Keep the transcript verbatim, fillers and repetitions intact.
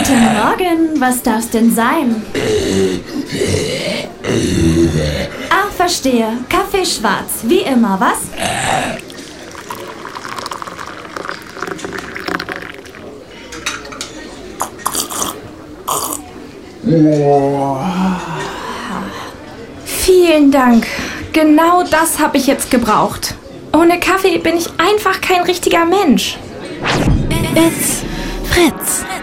Guten Morgen, was darf's denn sein? Ah, verstehe. Kaffee schwarz, wie immer, was? Vielen Dank. Genau das habe ich jetzt gebraucht. Ohne Kaffee bin ich einfach kein richtiger Mensch. It's Fritz.